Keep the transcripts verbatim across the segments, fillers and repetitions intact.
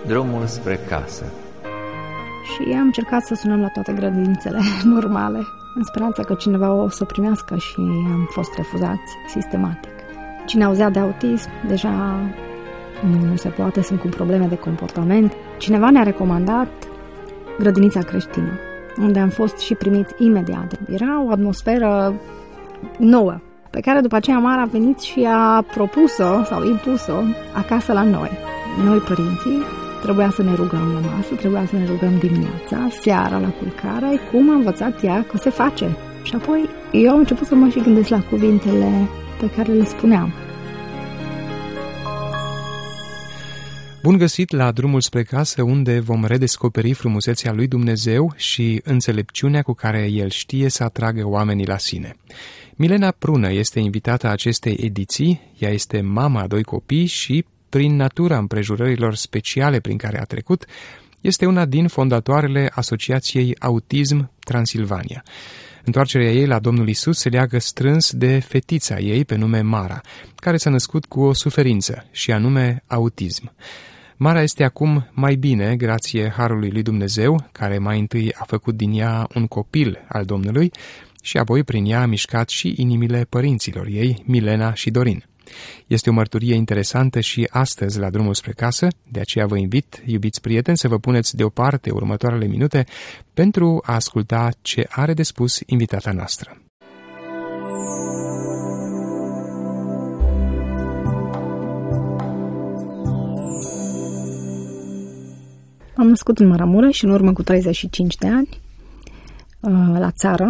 Drumul spre casă. Și am încercat să sunăm la toate grădinițele normale, în speranța că cineva o să o primească, și am fost refuzați sistematic. Cine auzea de autism, deja nu, nu se poate, sunt cu probleme de comportament. Cineva ne-a recomandat grădinița creștină, unde am fost și primit imediat. Era o atmosferă nouă, pe care după aceea Mara a venit și a propus-o sau impus-o acasă la noi. Noi, părinții, trebuia să ne rugăm la masă, trebuia să ne rugăm dimineața, seara la culcare, cum a învățat ea că se face. Și apoi eu am început să mă și gândesc la cuvintele pe care le spuneam. Bun găsit la Drumul spre casă, unde vom redescoperi frumusețea lui Dumnezeu și înțelepciunea cu care El știe să atragă oamenii la sine. Milena Prună este invitata acestei ediții, ea este mama a doi copii și, prin natura împrejurărilor speciale prin care a trecut, este una din fondatoarele Asociației Autism Transilvania. Întoarcerea ei la Domnul Iisus se leagă strâns de fetița ei pe nume Mara, care s-a născut cu o suferință, și anume autism. Mara este acum mai bine, grație harului lui Dumnezeu, care mai întâi a făcut din ea un copil al Domnului și apoi prin ea a mișcat și inimile părinților ei, Milena și Dorin. Este o mărturie interesantă și astăzi la Drumul spre casă, de aceea vă invit, iubiți prieteni, să vă puneți deoparte următoarele minute pentru a asculta ce are de spus invitata noastră. Am născut în Maramureș în urmă cu treizeci și cinci de ani, la țară,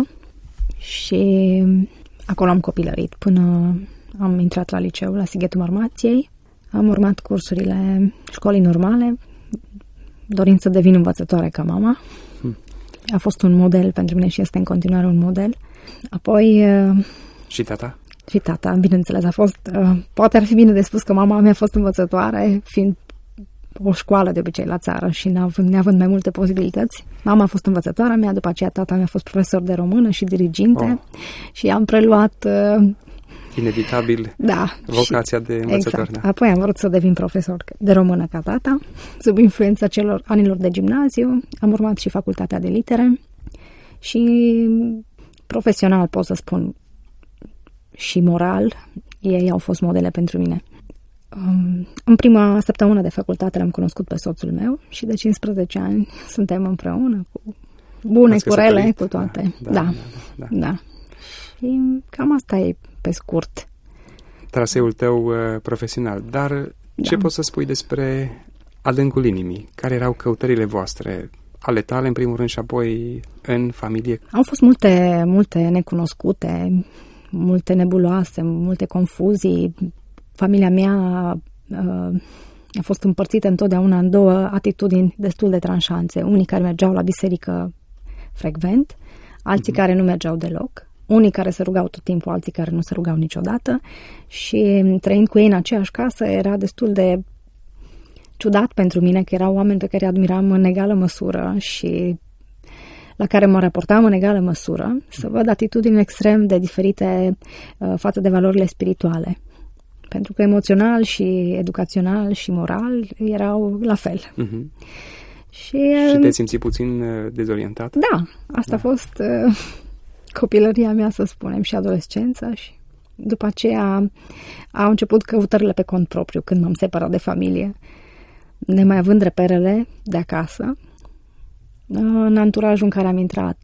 și acolo am copilărit până am intrat la liceu, la Sighetul Marmației. Am urmat cursurile școlii normale, dorind să devin învățătoare ca mama. A fost un model pentru mine și este în continuare un model. Apoi... Și tata? Și tata, bineînțeles, a fost... Poate ar fi bine de spus că mama mea a fost învățătoare, fiind o școală de obicei la țară și neavând, neavând mai multe posibilități. Mama a fost învățătoarea mea, după aceea tata mea a fost profesor de română și diriginte, oh. și am preluat... Inevitabil, da, vocația și, de învățător. Exact. Da. Apoi am vrut să devin profesor de română ca tata, sub influența celor anilor de gimnaziu. Am urmat și facultatea de litere și profesional, pot să spun, și moral, ei au fost modele pentru mine. În prima săptămână de facultate l-am cunoscut pe soțul meu și de cincisprezece ani suntem împreună, cu bune, cu rele, cu toate. Da, da, da, da, da. da. Și cam asta e pe scurt traseul tău uh, profesional. Dar da. Ce poți să spui despre adâncul inimii? Care erau căutările voastre? Ale tale, în primul rând, și apoi în familie? Au fost multe, multe necunoscute, multe nebuloase, multe confuzii. Familia mea uh, a fost împărțită întotdeauna în două atitudini destul de tranșanțe. Unii care mergeau la biserică frecvent, alții uh-huh. care nu mergeau deloc. Unii care se rugau tot timpul, alții care nu se rugau niciodată, și trăind cu ei în aceeași casă era destul de ciudat pentru mine, că erau oameni pe care îi admiram în egală măsură și la care mă raportam în egală măsură, să văd atitudini extrem de diferite uh, față de valorile spirituale. Pentru că emoțional și educațional și moral erau la fel. Uh-huh. Și, uh, și te simți puțin uh, dezorientat? Da, asta da. a fost... Uh, copilăria mea, să spunem, și adolescența, și după aceea au început căutările pe cont propriu când m-am separat de familie, nemai având reperele de acasă. În anturajul în care am intrat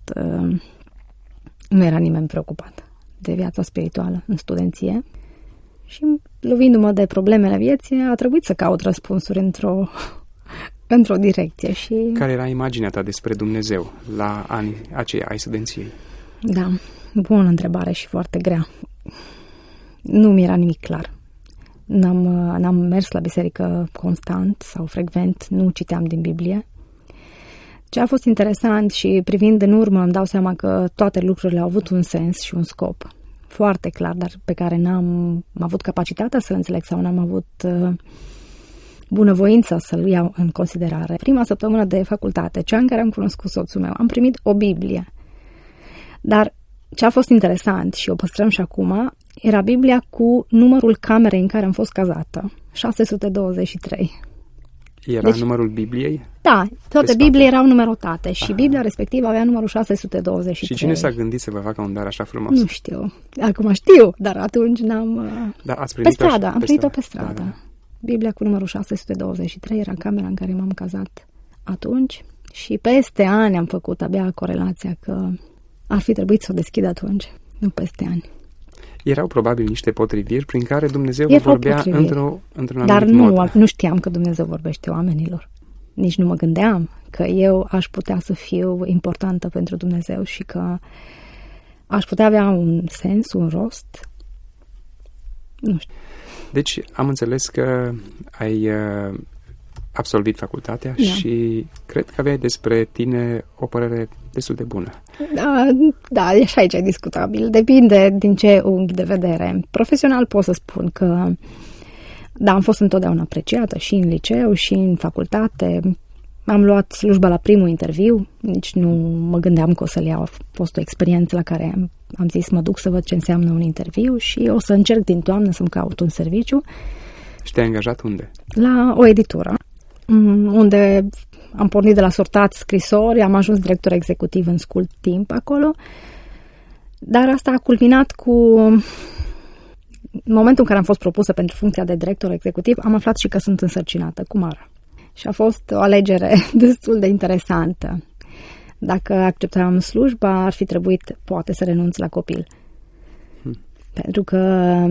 nu era nimeni preocupat de viața spirituală în studenție și, lovindu-mă de problemele vieții, a trebuit să caut răspunsuri într-o într-o direcție. Și... Care era imaginea ta despre Dumnezeu la anii aceia ai studenției? Da, bună întrebare și foarte grea. Nu mi era nimic clar. N-am, n-am mers la biserică constant sau frecvent, nu citeam din Biblie. Ce a fost interesant și privind în urmă îmi dau seama că toate lucrurile au avut un sens și un scop foarte clar, dar pe care n-am avut capacitatea să-l înțeleg sau n-am avut uh, bunăvoința să-l iau în considerare. Prima săptămână de facultate, cea în care am cunoscut soțul meu, am primit o Biblie. Dar ce a fost interesant și o păstrăm și acum, era Biblia cu numărul camerei în care am fost cazată, șase sute douăzeci și trei. Era deci, numărul Bibliei? Da, toate Bibliile erau numerotate și Aha. Biblia respectivă avea numărul șase sute douăzeci și trei. Și cine s-a gândit să vă facă un dar așa frumos? Nu știu. Acum știu, dar atunci n-am... Da, ați pe stradă, am primit-o pe stradă. Da, da. Biblia cu numărul șase sute douăzeci și trei era camera în care m-am cazat atunci și peste ani am făcut abia corelația că ar fi trebuit să o deschid atunci, nu peste ani. Erau probabil niște potriviri prin care Dumnezeu vă vorbea într-o, într-un anumit Dar nu, mod. nu știam că Dumnezeu vorbește oamenilor. Nici nu mă gândeam că eu aș putea să fiu importantă pentru Dumnezeu și că aș putea avea un sens, un rost. Nu știu. Deci am înțeles că ai uh, absolvit facultatea da. Și cred că aveai despre tine o părere destul de bună. Da, da, e și aici discutabil. Depinde din ce unghi de vedere. Profesional pot să spun că da, am fost întotdeauna apreciată și în liceu și în facultate. Am luat slujba la primul interviu, nici nu mă gândeam că o să-l iau. A fost o experiență la care am, am zis mă duc să văd ce înseamnă un interviu și o să încerc din toamnă să-mi caut un serviciu. Și te-ai angajat unde? La o editură, unde am pornit de la sortați scrisori, am ajuns director executiv în scurt timp acolo, dar asta a culminat cu... În momentul în care am fost propusă pentru funcția de director executiv, am aflat și că sunt însărcinată cu Mara. Și a fost o alegere destul de interesantă. Dacă acceptam slujba, ar fi trebuit poate să renunț la copil. Hmm. Pentru că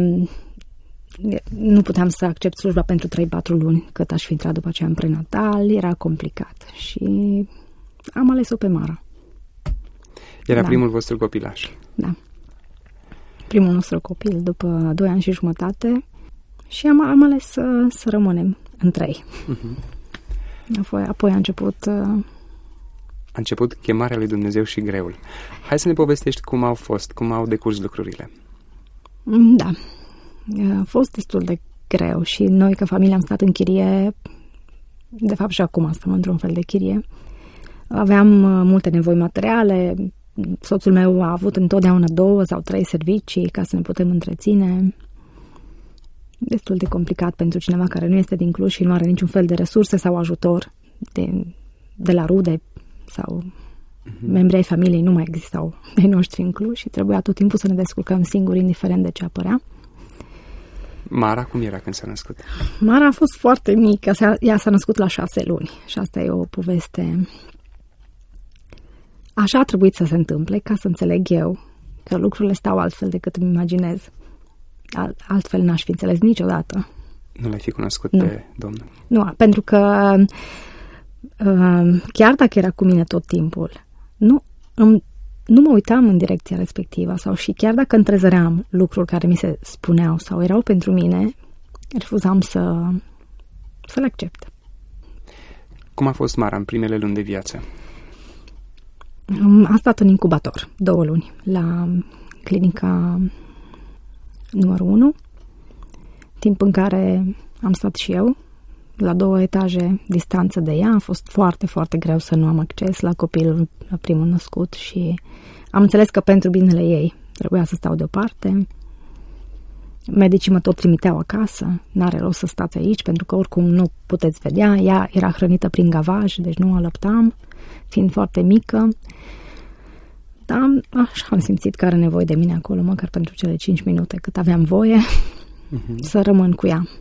nu puteam să accept slujba pentru trei patru luni, cât aș fi intrat după aceea în prenatal, era complicat. Și am ales-o pe Mara. Era da. primul vostru copilaș. Da. Primul nostru copil după doi ani și jumătate și am, am ales să, să rămânem în trei. Uh-huh. Apoi, apoi a început... Uh... A început chemarea lui Dumnezeu și greul. Hai să ne povestești cum au fost, cum au decurs lucrurile. Da. A fost destul de greu și noi ca familie am stat în chirie, de fapt și acum stăm într-un fel de chirie. Aveam multe nevoi materiale, soțul meu a avut întotdeauna două sau trei servicii ca să ne putem întreține. Destul de complicat pentru cineva care nu este din Cluj și nu are niciun fel de resurse sau ajutor de, de la rude sau uh-huh. membrii ai familiei nu mai existau ai noștri în Cluj și trebuia tot timpul să ne descurcăm singuri, indiferent de ce apărea. Mara cum era când s-a născut? Mara a fost foarte mică, ea s-a născut la șase luni și asta e o poveste. Așa a trebuit să se întâmple ca să înțeleg eu că lucrurile stau altfel decât îmi imaginez. Altfel n-aș fi înțeles niciodată. Nu l-ai fi cunoscut nu. pe Domnul? Nu, pentru că chiar dacă era cu mine tot timpul, nu, îmi, nu mă uitam în direcția respectivă sau și chiar dacă întrezăream lucruri care mi se spuneau sau erau pentru mine, refuzam să, să le accept. Cum a fost Mara în primele luni de viață? A stat în incubator două luni la clinica numărul unu, timp în care am stat și eu la două etaje distanță de ea. A fost foarte, foarte greu să nu am acces la copilul, la primul născut și am înțeles că pentru binele ei trebuia să stau deoparte. Medicii mă tot trimiteau acasă, n-are rost să stați aici pentru că oricum nu puteți vedea. Ea era hrănită prin gavaj, deci nu alăptam, fiind foarte mică. Dar așa am simțit că are nevoie de mine acolo, măcar pentru cele cinci minute cât aveam voie uh-huh. să rămân cu ea.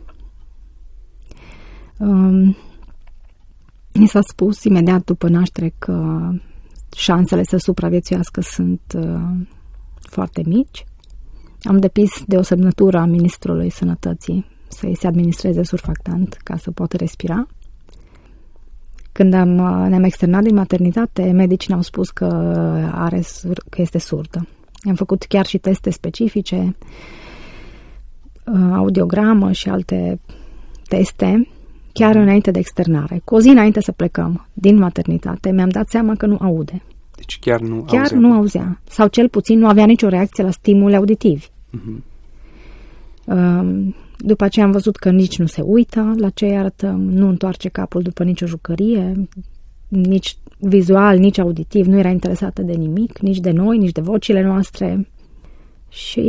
Um, mi s-a spus imediat după naștere că șansele să supraviețuiască sunt uh, foarte mici. Am depins de o semnătură a Ministrului Sănătății să-i se administreze surfactant ca să poată respira. Când am, ne-am externat din maternitate, medicii ne-au spus că, are, că este surdă. Am făcut chiar și teste specifice, audiogramă și alte teste, chiar înainte de externare. Cu o zi înainte să plecăm din maternitate, mi-am dat seama că nu aude. Deci chiar nu chiar auzea? nu auzea. Sau cel puțin nu avea nicio reacție la stimuli auditivi. Uh-huh. După aceea am văzut că nici nu se uită la ce îi arătăm, nu întoarce capul după nicio jucărie, nici vizual, nici auditiv, nu era interesată de nimic, nici de noi, nici de vocile noastre. Și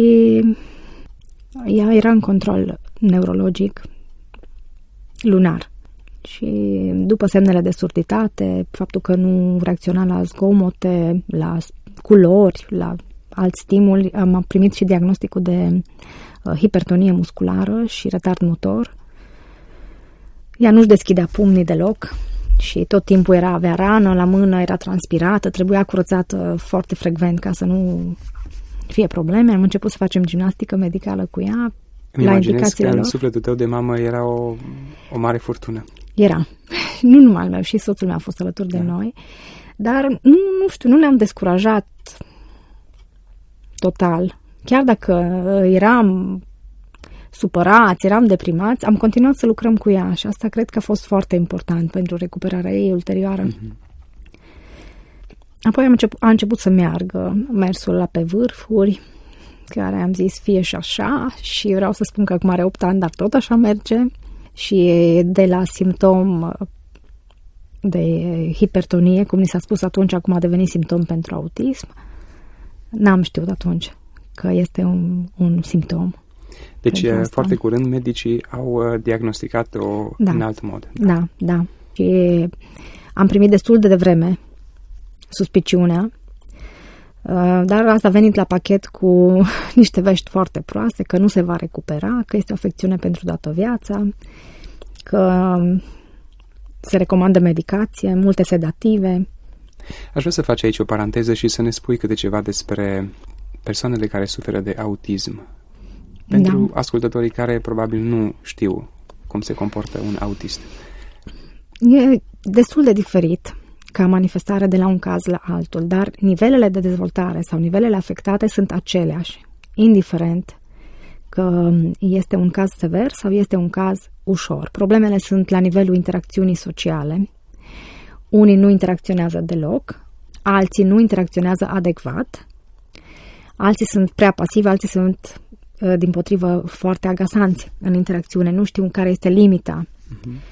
ea era în control neurologic lunar. Și după semnele de surditate, faptul că nu reacționa la zgomote, la culori, la alți stimuli, am primit și diagnosticul de uh, hipertonie musculară și retard motor. Ea nu-și deschidea pumnii deloc și tot timpul era, avea rană la mână, era transpirată, trebuia curățată foarte frecvent ca să nu fie probleme. Am început să facem gimnastică medicală cu ea. Îmi imaginez că în sufletul tău de mamă era o, o mare furtună. Era. Nu numai al meu, și soțul meu a fost alături da. de noi. Dar nu, nu știu, nu ne-am descurajat total. Chiar dacă eram supărați, eram deprimați, am continuat să lucrăm cu ea și asta cred că a fost foarte important pentru recuperarea ei ulterioară. Mm-hmm. Apoi am început, a început să meargă mersul la pe vârfuri, care am zis fie și așa, și vreau să spun că acum are opt ani, dar tot așa merge. Și de la simptom de hipertonie, cum ni s-a spus atunci, acum a devenit simptom pentru autism, n-am știut atunci că este un, un simptom. Deci foarte curând medicii au diagnosticat-o da. în alt mod. Da, da. da. Și am primit destul de devreme suspiciunea, dar asta a venit la pachet cu niște vești foarte proaste, că nu se va recupera, că este o afecțiune pentru toată viața, că se recomandă medicație, multe sedative. Aș vrea să faci aici o paranteză și să ne spui câte ceva despre persoanele care suferă de autism. Pentru da. ascultătorii care probabil nu știu cum se comportă un autist. E destul de diferit ca manifestare de la un caz la altul, dar nivelele de dezvoltare sau nivelele afectate sunt aceleași, indiferent că este un caz sever sau este un caz ușor. Problemele sunt la nivelul interacțiunii sociale. Unii nu interacționează deloc, alții nu interacționează adecvat, alții sunt prea pasivi, alții sunt dimpotrivă foarte agasanți în interacțiune, nu știu care este limita. Uh-huh.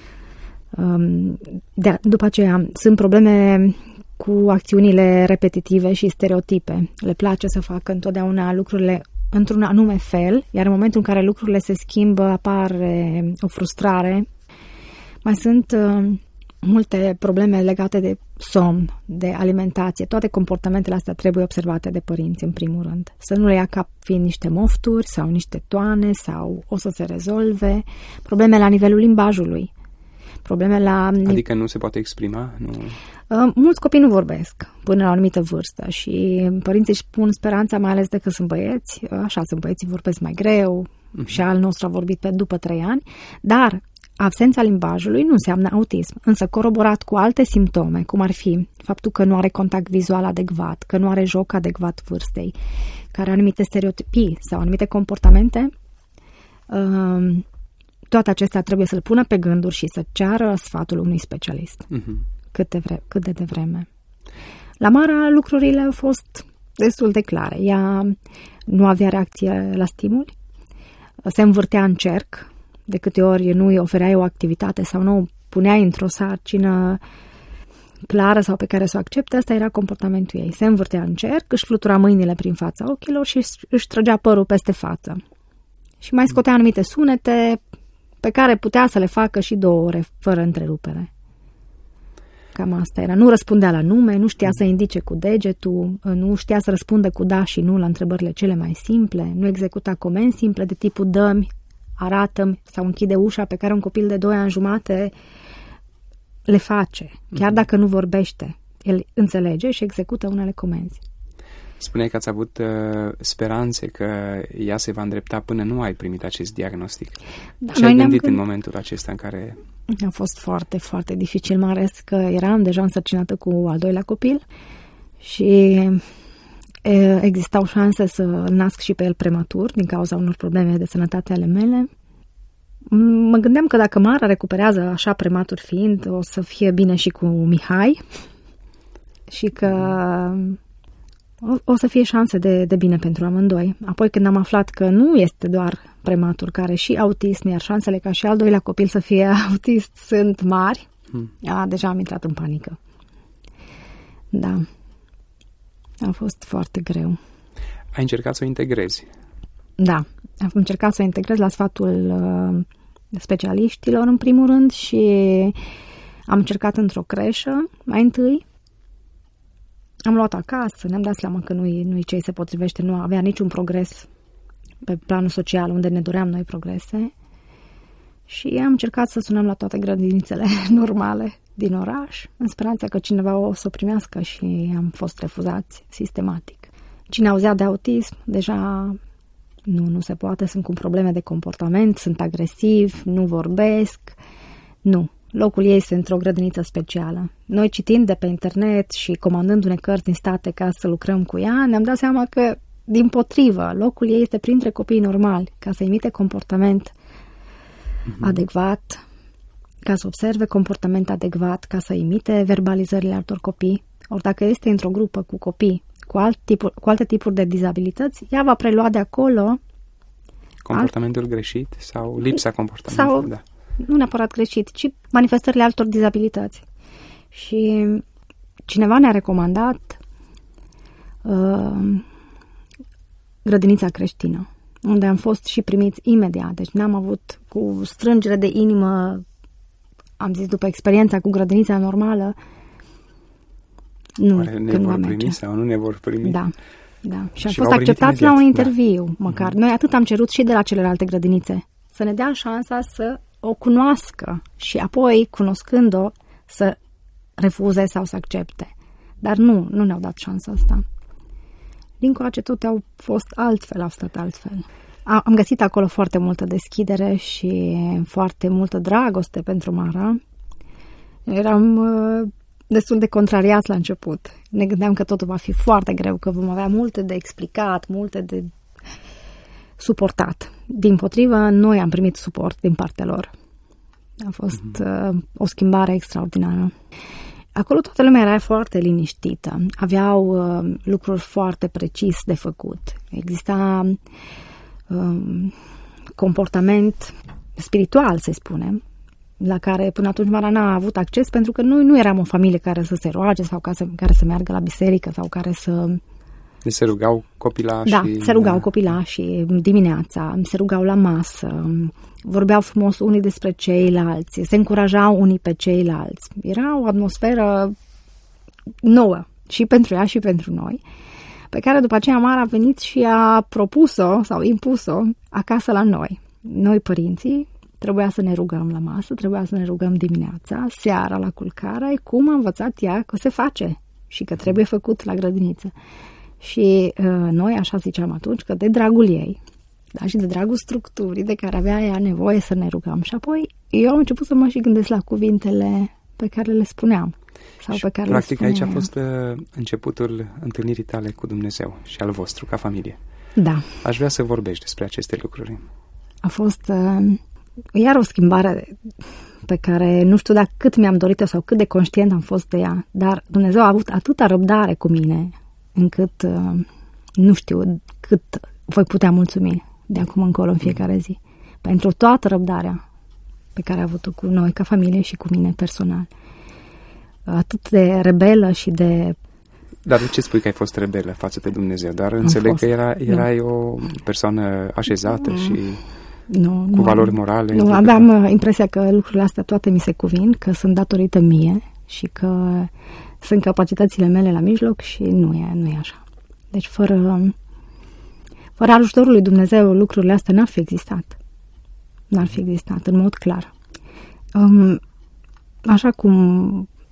De, după aceea sunt probleme cu acțiunile repetitive și stereotipe. Le place să facă întotdeauna lucrurile într-un anume fel, iar în momentul în care lucrurile se schimbă apare o frustrare. Mai sunt uh, multe probleme legate de somn, de alimentație. Toate comportamentele astea trebuie observate de părinți în primul rând. Să nu le ia ca fiind niște mofturi sau niște toane sau o să se rezolve. Probleme la nivelul limbajului. Probleme la... Adică nu se poate exprima? Nu... Uh, mulți copii nu vorbesc până la o anumită vârstă și părinții își pun speranța, mai ales de că sunt băieți, așa sunt băieții, vorbesc mai greu, uh-huh. și al nostru a vorbit pe după trei ani, dar absența limbajului nu înseamnă autism, însă coroborat cu alte simptome, cum ar fi faptul că nu are contact vizual adecvat, că nu are joc adecvat vârstei, că are anumite stereotipii sau anumite comportamente, uh, toate acestea trebuie să-l pună pe gânduri și să ceară sfatul unui specialist. Uh-huh. Cât de, vre- cât de devreme. La Mara lucrurile au fost destul de clare. Ea nu avea reacție la stimuli, se învârtea în cerc, de câte ori nu îi ofereai o activitate sau nu o puneai într-o sarcină clară sau pe care să o accepte, asta era comportamentul ei. Se învârtea în cerc, își flutura mâinile prin fața ochilor și își trăgea părul peste față. Și mai scotea anumite sunete pe care putea să le facă și două ore fără întrerupere. Cam asta era. Nu răspundea la nume, nu știa să indice cu degetul, nu știa să răspundă cu da și nu la întrebările cele mai simple, nu executa comenzi simple de tipul dă-mi, arată-mi sau închide ușa, pe care un copil de doi ani jumate le face, chiar dacă nu vorbește. El înțelege și execută unele comenzi. Spuneai că ați avut uh, speranțe că ea se va îndrepta până nu ai primit acest diagnostic. Da, ce ai gândit gând... în momentul acesta în care... A fost foarte, foarte dificil, mai ales că eram deja însărcinată cu al doilea copil și e, existau șanse să nasc și pe el prematur din cauza unor probleme de sănătate ale mele. Mă gândeam că dacă Mara recuperează așa prematur fiind, o să fie bine și cu Mihai și că... O, o să fie șanse de, de bine pentru amândoi. Apoi când am aflat că nu este doar prematur, care și autism, iar șansele ca și al doilea copil să fie autist sunt mari, hmm. a, deja am intrat în panică. Da. A fost foarte greu. Ai încercat să o integrezi? Da. Am încercat să o integrez la sfatul uh, specialiștilor în primul rând și am încercat într-o creșă mai întâi. Am luat acasă, ne-am dat seama că nu-i, nu-i ce se potrivește, nu avea niciun progres pe planul social unde ne doream noi progrese și am încercat să sunăm la toate grădinițele normale din oraș, în speranța că cineva o să o primească și am fost refuzați sistematic. Cine auzea de autism, deja nu, nu se poate, sunt cu probleme de comportament, sunt agresivi, nu vorbesc, nu. Locul ei este într-o grădiniță specială. Noi citind de pe internet și comandându-ne cărți din state ca să lucrăm cu ea, ne-am dat seama că, dimpotrivă, locul ei este printre copiii normali, ca să imite comportament mm-hmm. adecvat, ca să observe comportament adecvat, ca să imite verbalizările altor copii. Ori dacă este într-o grupă cu copii cu, alt tipuri, cu alte tipuri de dizabilități, ea va prelua de acolo comportamentul alt... greșit sau lipsa comportamentului. Sau, da. nu neapărat greșit, ci manifestările altor dizabilități. Și cineva ne-a recomandat uh, grădinița creștină, unde am fost și primiți imediat. Deci n-am avut cu strângere de inimă, am zis după experiența cu grădinița normală, nu, oare ne vor primi sau nu ne vor primi? Da, da. Și am și fost acceptați la un interviu, da. Măcar. Mm-hmm. Noi atât am cerut și de la celelalte grădinițe, să ne dea șansa să o cunoască și apoi, cunoscând-o, să refuze sau să accepte. Dar nu, nu ne-au dat șansa asta. Din coace toate au fost altfel, au stat altfel. Am găsit acolo foarte multă deschidere și foarte multă dragoste pentru Mara. Eram uh, destul de contrariați la început. Ne gândeam că totul va fi foarte greu, că vom avea multe de explicat, multe de suportat. Dimpotrivă, noi am primit suport din partea lor. A fost uh, o schimbare extraordinară. Acolo toată lumea era foarte liniștită. Aveau uh, lucruri foarte precis de făcut. Exista uh, comportament spiritual, să spunem, la care până atunci Mara n-a avut acces, pentru că noi nu eram o familie care să se roage sau ca să, care să meargă la biserică sau care să... Deci se rugau copilașii. Da, se rugau copilașii dimineața, se rugau la masă, vorbeau frumos unii despre ceilalți, se încurajau unii pe ceilalți. Era o atmosferă nouă și pentru ea și pentru noi, pe care după aceea Mara a venit și a propus-o sau impus-o acasă la noi. Noi, părinții, trebuia să ne rugăm la masă, trebuia să ne rugăm dimineața, seara la culcare, cum a învățat ea că se face și că trebuie făcut la grădiniță. Și uh, noi așa ziceam atunci că de dragul ei, da, și de dragul structurii de care avea ea nevoie să ne rugăm. Și apoi eu am început să mă și gândesc la cuvintele pe care le spuneam. Sau și pe care practic le aici a fost uh, începutul întâlnirii tale cu Dumnezeu și al vostru ca familie. Da. Aș vrea să vorbești despre aceste lucruri. A fost uh, iar o schimbare pe care nu știu dacă cât mi-am dorit-o sau cât de conștient am fost de ea, dar Dumnezeu a avut atâta răbdare cu mine încât uh, nu știu cât voi putea mulțumi de acum încolo în fiecare zi pentru toată răbdarea pe care a avut-o cu noi ca familie și cu mine personal. Atât de rebelă și de... Dar de ce spui că ai fost rebelă față de Dumnezeu? Dar înțeleg fost, că era, erai nu. o persoană așezată și nu, cu nu, valori morale. Nu, aveam impresia că lucrurile astea toate mi se cuvin, că sunt datorită mie și că sunt capacitățile mele la mijloc și nu e, nu e așa. Deci fără, fără ajutorul lui Dumnezeu lucrurile astea n-ar fi existat. N-ar fi existat, în mod clar. Um, așa cum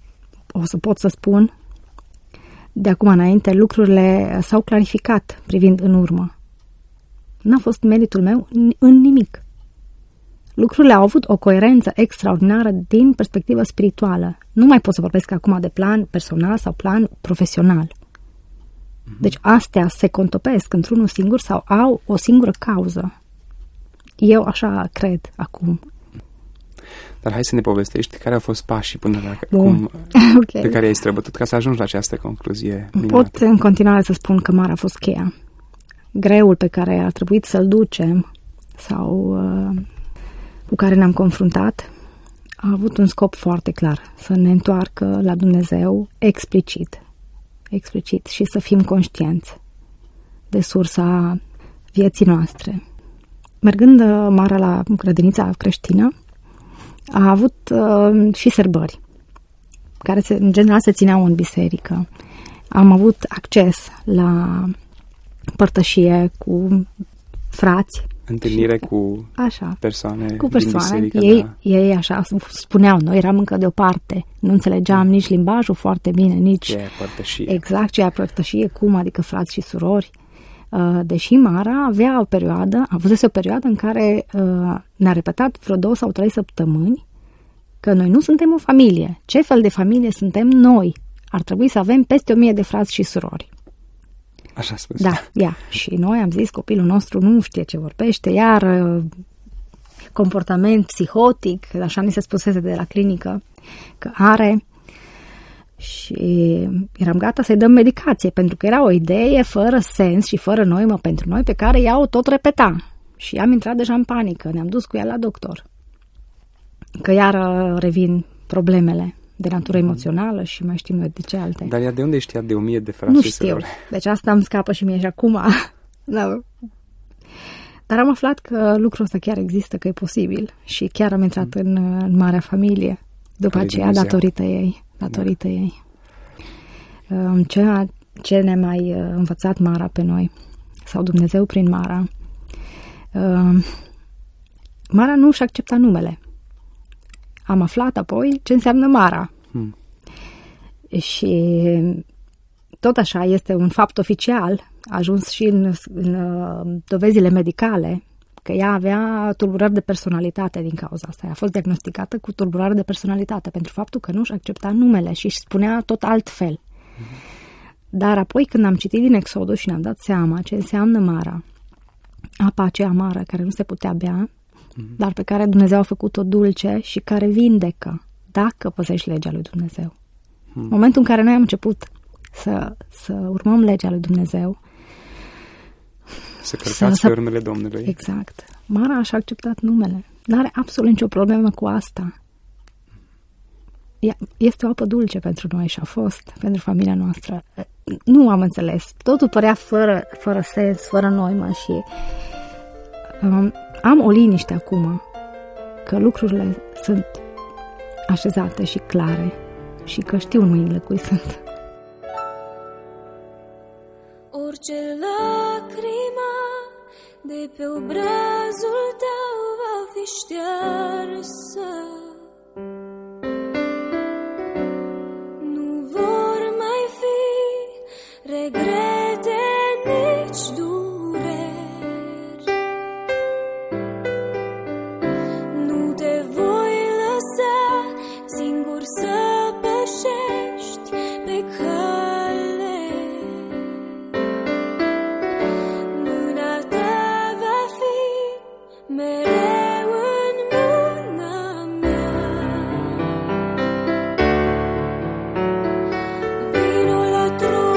o să pot să spun, de acum înainte, lucrurile s-au clarificat privind în urmă. N-a fost meritul meu în nimic. Lucrurile au avut o coerență extraordinară din perspectivă spirituală. Nu mai pot să vorbesc acum de plan personal sau plan profesional. Deci astea se contopesc într-unul singur sau au o singură cauză. Eu așa cred acum. Dar hai să ne povestești care au fost pașii până la cum, okay. pe care ai străbătut ca să ajungi la această concluzie minunată. Pot în continuare să spun că Mara a fost cheia. Greul pe care a trebuit să-l ducem sau uh, cu care ne-am confruntat a avut un scop foarte clar, să ne întoarcă la Dumnezeu explicit, explicit și să fim conștienți de sursa vieții noastre. mergând uh, Mara la grădinița creștină, a avut uh, și sărbări, care se, în general se țineau în biserică. Am avut acces la părtășie cu frați. Întâlnire și, cu așa, persoane cu persoane. din biserică. Ei, Da. ei așa spuneau, noi eram încă deoparte, nu înțelegeam nici limbajul foarte bine, nici Ce e părtășie. exact ce e părtășie, cum, adică frați și surori. Uh, deși Mara avea o perioadă, a avut o perioadă în care uh, ne-a repetat vreo două sau trei săptămâni că noi nu suntem o familie. Ce fel de familie suntem noi? Ar trebui să avem peste o mie de frați și surori. Așa spus. Da, ia. Și noi am zis, copilul nostru nu știe ce vorbește, iar uh, comportament psihotic, așa ni se spusese de la clinică, că are. Și eram gata să-i dăm medicație, pentru că era o idee fără sens și fără noimă pentru noi, pe care ea o tot repeta. Și am intrat deja în panică, ne-am dus cu ea la doctor. Că iar revin problemele de natură emoțională și mai știm noi de ce alte. Dar ea de unde știa de o mie de frați nu și știu, surori? Deci asta îmi scapă și mie și acum. Da. Dar am aflat că lucrul ăsta chiar există, că e posibil. Și chiar am intrat mm. în, în marea familie. După Lui aceea, Dumnezeu. datorită datorită ei. Datorită da. ei. Ce, ce ne-a mai învățat Mara pe noi, sau Dumnezeu prin Mara. Mara nu și accepta numele. Am aflat apoi ce înseamnă Mara. Hmm. Și tot așa este un fapt oficial, a ajuns și în, în dovezile medicale, că ea avea tulburări de personalitate din cauza asta. Ea a fost diagnosticată cu tulburare de personalitate pentru faptul că nu își accepta numele și își spunea tot altfel. Dar apoi când am citit din Exodus și ne-am dat seama ce înseamnă Mara, apa aceea amară care nu se putea bea, mm-hmm. dar pe care Dumnezeu a făcut-o dulce și care vindecă dacă păzești legea lui Dumnezeu. Mm. Momentul în care noi am început să, să urmăm legea lui Dumnezeu, să călcați pe urmele Domnului. Exact. Mara și-a acceptat numele. N-are absolut nicio problemă cu asta. Este o apă dulce pentru noi și a fost pentru familia noastră. Nu am înțeles. Totul părea fără, fără sens, fără noimă și um, am o liniște acum că lucrurile sunt așezate și clare și că știu în mâinile cui sunt. Orice lacrima de pe obrazul tău va fi ștearsă. Regrete, nici dureri. Nu te voi lăsa singur să pășești pe cale. Mâna ta va fi mereu în mâna mea. Vino la tron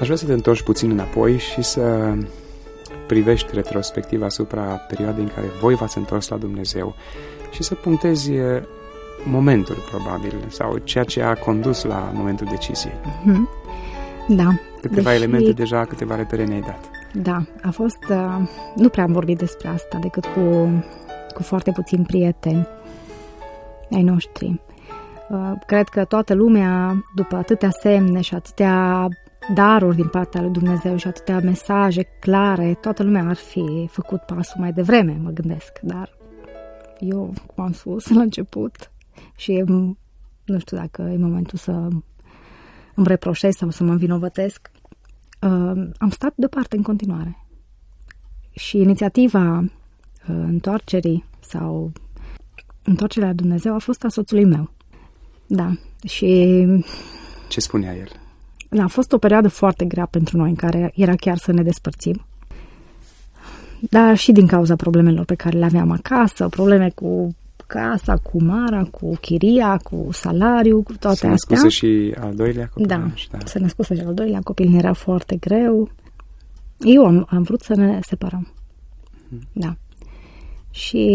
Aș vrea să te întorci puțin înapoi și să privești retrospectiv asupra perioadei în care voi v-ați întors la Dumnezeu și să punctezi momentul, probabil, sau ceea ce a condus la momentul deciziei. Mm-hmm. Da. Câteva Deși... elemente deja, câteva repere ne-ai dat. Da, a fost... Uh, nu prea am vorbit despre asta decât cu, cu foarte puțini prieteni ai noștri. Uh, cred că toată lumea, după atâtea semne și atâtea daruri din partea lui Dumnezeu și atâtea mesaje clare, toată lumea ar fi făcut pasul mai devreme, mă gândesc. Dar eu, cum am spus la început, și nu știu dacă e momentul să îmi reproșez sau să mă învinovătesc, uh, am stat deoparte în continuare. Și inițiativa uh, întoarcerii sau întoarcerea la Dumnezeu a fost a soțului meu. Da. Și... Ce spunea el? A fost o perioadă foarte grea pentru noi, în care era chiar să ne despărțim. Dar și din cauza problemelor pe care le aveam acasă, probleme cu casa, cu Mara, cu chiria, cu salariu, cu toate astea. Se născuse și al doilea copil. Da, da. se născuse și al doilea copil, ne era foarte greu. Eu am, am vrut să ne separăm. Hmm. Da. Și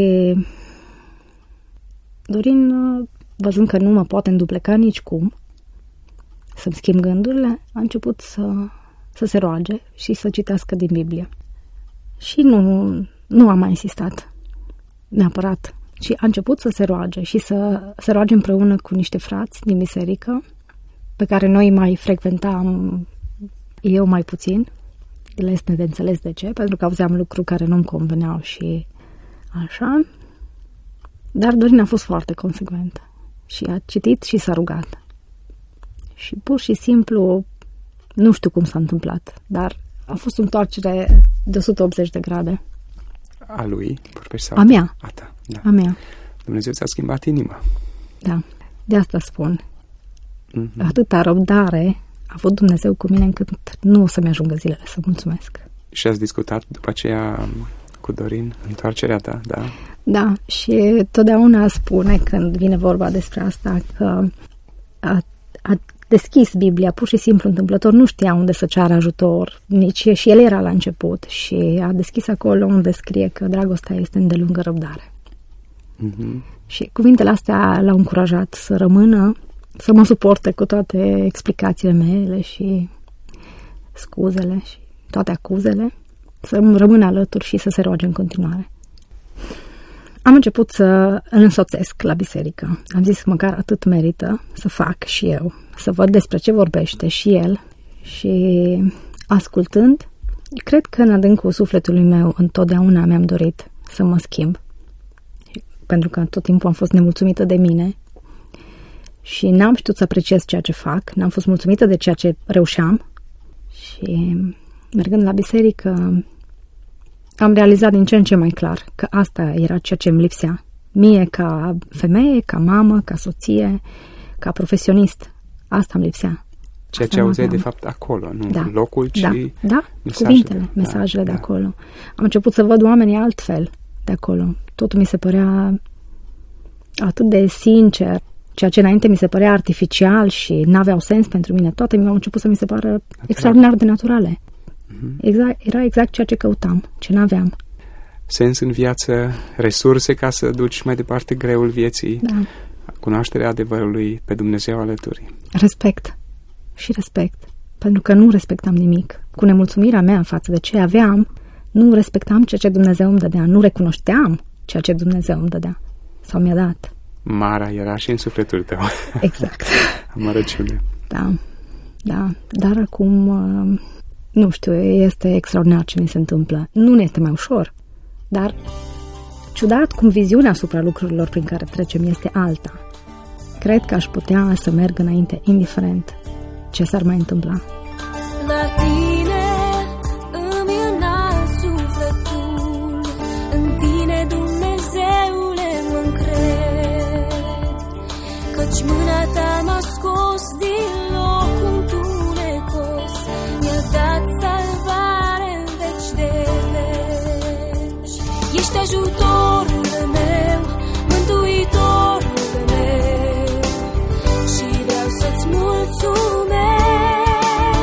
Dorin, văzând că nu mă poate îndupleca nicicum, să-mi schimb gândurile, a început să, să se roage și să citească din Biblie. Și nu, nu am mai insistat neapărat. Și a început să se roage și să se roage împreună cu niște frați din biserică, pe care noi mai frecventam, eu mai puțin, lesne de înțeles de ce, pentru că auzeam lucruri care nu-mi conveneau și așa. Dar Dorin a fost foarte consecventă și a citit și s-a rugat. Și pur și simplu, nu știu cum s-a întâmplat, dar a fost o întoarcere de o sută optzeci de grade. A lui? Sau a mea. A ta, da. A mea. Dumnezeu ți-a schimbat inima. Da, de asta spun. Mm-hmm. Atâta răbdare a avut Dumnezeu cu mine încât nu o să-mi ajungă zilele să mulțumesc. Și ați discutat după aceea cu Dorin întoarcerea ta, da? Da, și totdeauna spune când vine vorba despre asta că a, a deschis Biblia, pur și simplu întâmplător, nu știa unde să ceară ajutor, nici și el era la început și a deschis acolo unde scrie că dragostea este îndelungă răbdare. Mm-hmm. Și cuvintele astea l-au încurajat să rămână, să mă suporte cu toate explicațiile mele și scuzele și toate acuzele, să rămână alături și să se roage în continuare. Am început să îl însoțesc la biserică. Am zis că măcar atât merită să fac și eu, să văd despre ce vorbește și el. Și ascultând, cred că în adâncul sufletului meu întotdeauna mi-am dorit să mă schimb. Pentru că tot timpul am fost nemulțumită de mine și n-am știut să apreciez ceea ce fac, n-am fost mulțumită de ceea ce reușeam. Și mergând la biserică, am realizat din ce în ce mai clar că asta era ceea ce îmi lipsea. Mie ca femeie, ca mamă, ca soție, ca profesionist. Asta îmi lipsea. Ceea ce auzeai de fapt acolo, nu da. în locul, ci da. Da. mesajele. Cuvintele, mesajele da. de acolo. Am început să văd oamenii altfel de acolo. Totul mi se părea atât de sincer. Ceea ce înainte mi se părea artificial și n-aveau sens pentru mine, toate mi-au început să mi se pară natural. Extraordinar de naturale. Exact, era exact ceea ce căutam, ce n-aveam. Sens în viață, resurse ca să duci mai departe greul vieții, da. Cunoașterea adevărului pe Dumnezeu alături. Respect. Și respect. Pentru că nu respectam nimic. Cu nemulțumirea mea față de ce aveam, nu respectam ceea ce Dumnezeu îmi dădea. Nu recunoșteam ceea ce Dumnezeu îmi dădea. Sau mi-a dat. Mara era și în sufletul tău. Exact. Amărăciune. Da. Da. Dar acum... Nu știu, este extraordinar ce mi se întâmplă. Nu ne este mai ușor, dar ciudat cum viziunea asupra lucrurilor prin care trecem este alta. Cred că aș putea să merg înainte, indiferent ce s-ar mai întâmpla. La tine îmi înalt sufletul, în tine, Dumnezeule, mă încred, căci mâna ta m-a scos din locul întunecos, mi-a dat salvare în veci de veci. Ești ajutorul meu, mântuitorul meu, și vreau să-ți mulțumesc.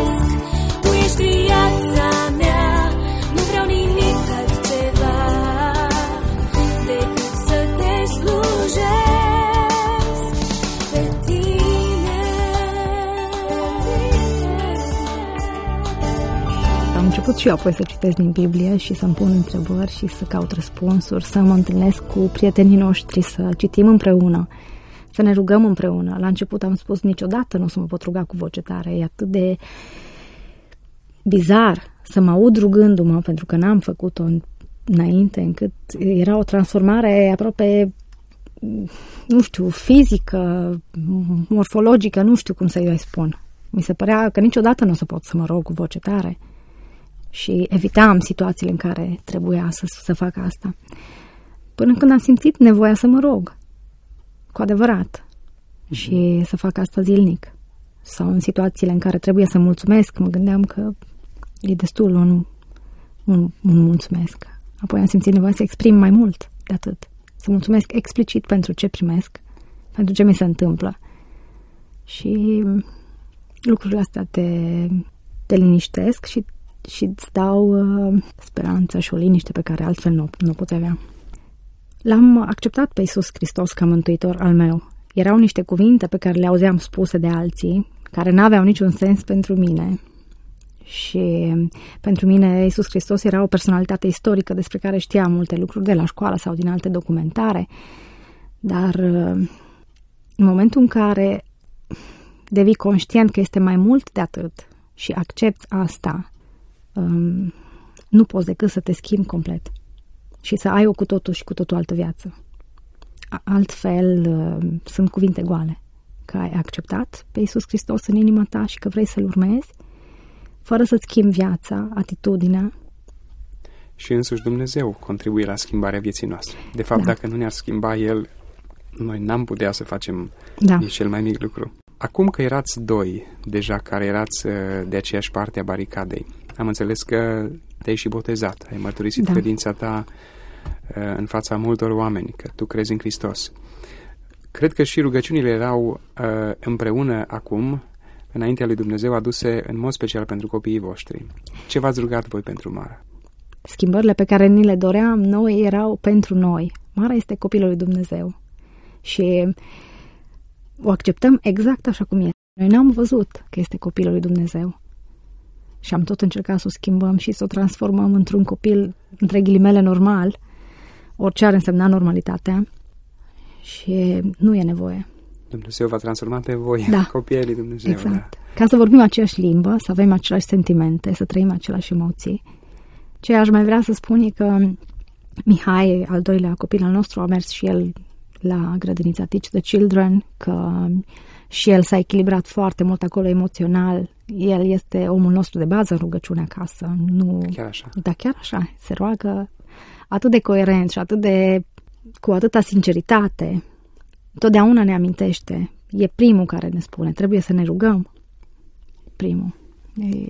început și eu apoi să citesc din Biblie și să-mi pun întrebări și să caut răspunsuri, să mă întâlnesc cu prietenii noștri, să citim împreună, să ne rugăm împreună. La început am spus, niciodată nu o să mă pot ruga cu voce tare. E atât de bizar să mă aud rugându-mă, pentru că n-am făcut-o înainte, încât era o transformare aproape, nu știu, fizică, morfologică, nu știu cum să-i spun. Mi se părea că niciodată nu o să pot să mă rog cu voce tare și evitam situațiile în care trebuia să, să fac asta. Până când am simțit nevoia să mă rog, cu adevărat, mm-hmm. și să fac asta zilnic. Sau în situațiile în care trebuie să mulțumesc, mă gândeam că e destul un, un, un mulțumesc. Apoi am simțit nevoia să exprim mai mult de atât. Să mulțumesc explicit pentru ce primesc, pentru ce mi se întâmplă. Și lucrurile astea te, te liniștesc și, și îți dau uh, speranță și o liniște pe care altfel nu, nu poți avea. L-am acceptat pe Iisus Hristos ca mântuitor al meu. Erau niște cuvinte pe care le auzeam spuse de alții, care n-aveau niciun sens pentru mine. Și pentru mine Iisus Hristos era o personalitate istorică despre care știam multe lucruri de la școală sau din alte documentare. Dar în momentul în care devii conștient că este mai mult de atât și accepti asta, nu poți decât să te schimbi complet și să ai o cu totul și cu totul altă viață. Altfel sunt cuvinte goale, că ai acceptat pe Iisus Hristos în inima ta și că vrei să-L urmezi, fără să-ți schimbi viața, atitudinea. Și însuși Dumnezeu contribuie la schimbarea vieții noastre. De fapt, da. Dacă nu ne-ar schimba El, noi n-am putea să facem da. nici cel mai mic lucru. Acum că erați doi deja care erați de aceeași parte a baricadei, am înțeles că te-ai și botezat, ai mărturisit da. credința ta în fața multor oameni, că tu crezi în Hristos. Cred că și rugăciunile erau împreună acum, înaintea lui Dumnezeu, aduse în mod special pentru copiii voștri. Ce v-ați rugat voi pentru Mara? Schimbările pe care ni le doream noi erau pentru noi. Mara este copilul lui Dumnezeu și o acceptăm exact așa cum este. Noi n-am văzut că este copilul lui Dumnezeu și am tot încercat să o schimbăm și să o transformăm într-un copil, între ghilimele, normal, orice ar însemna normalitatea, și nu e nevoie. Dumnezeu v-a transformat pe voi, da. copiii lui Dumnezeu. Exact. Da. Ca să vorbim aceeași limbă, să avem aceleași sentimente, să trăim aceleași emoții. Ce aș mai vrea să spun e că Mihai, al doilea copil al nostru, a mers și el la grădinița Teach the Children, că și el s-a echilibrat foarte mult acolo emoțional. El este omul nostru de bază în rugăciune acasă. Nu... Chiar așa. Da, chiar așa. Se roagă atât de coerent și atât de, cu atâta sinceritate. Totdeauna ne amintește. E primul care ne spune. Trebuie să ne rugăm. Primul. E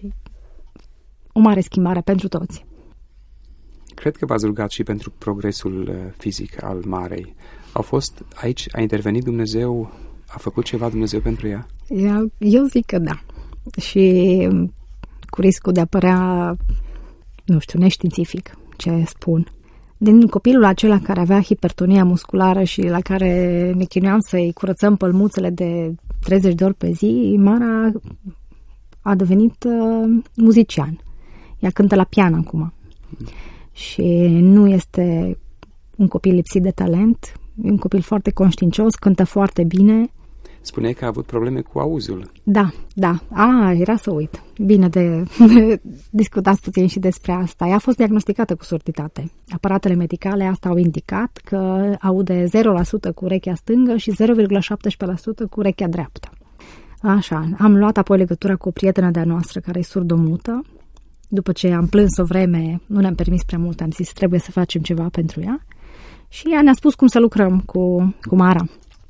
o mare schimbare pentru toți. Cred că v-ați rugat și pentru progresul fizic al Marei. Au fost aici, a intervenit Dumnezeu, a făcut ceva Dumnezeu pentru ea? Eu, eu zic că da. Și cu riscul de a părea, nu știu, neștiințific ce spun. Din copilul acela care avea hipertonia musculară și la care ne chinuiam să-i curățăm pălmuțele de treizeci de ori pe zi, Mara a devenit uh, muzician. Ea cântă la pian acum. Mm. Și nu este un copil lipsit de talent, e un copil foarte conștiincios, cântă foarte bine. Spuneai că a avut probleme cu auzul. Da, da. A, era să uit. Bine de discutați puțin și despre asta. Ea a fost diagnosticată cu surditate. Aparatele medicale asta au indicat că aude zero la sută cu urechea stângă și zero virgulă șaptesprezece la sută cu urechea dreaptă. Așa, am luat apoi legătura cu o prietenă de-a noastră care e surdomută. După ce am plâns o vreme, nu ne-am permis prea mult, am zis trebuie să facem ceva pentru ea. Și ea ne-a spus cum să lucrăm cu, cu Mara.